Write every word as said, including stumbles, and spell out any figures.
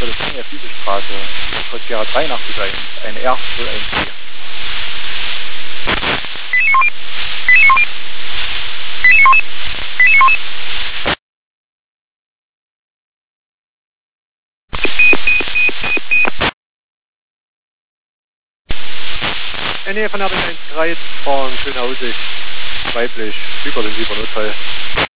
für das Enge Fliesestraße, Verkehrer dreiundachtzig eins, eine R null eins vier. Nähe von R B eins Kreuz, fahren schöne Aussicht, weiblich, über den Siebernotfall.